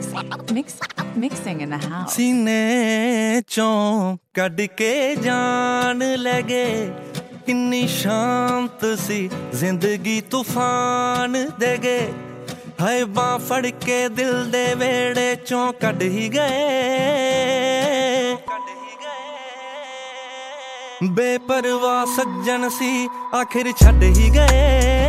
Mixing in the house. सीने चों कड के जान लगे किन्नी शांत सी जिंदगी तूफान दे गए हाय बां फड़ के दिल दे वेड़े चों कड ही गए बेपरवाह सज्जन सी आखिर छड़ ही गए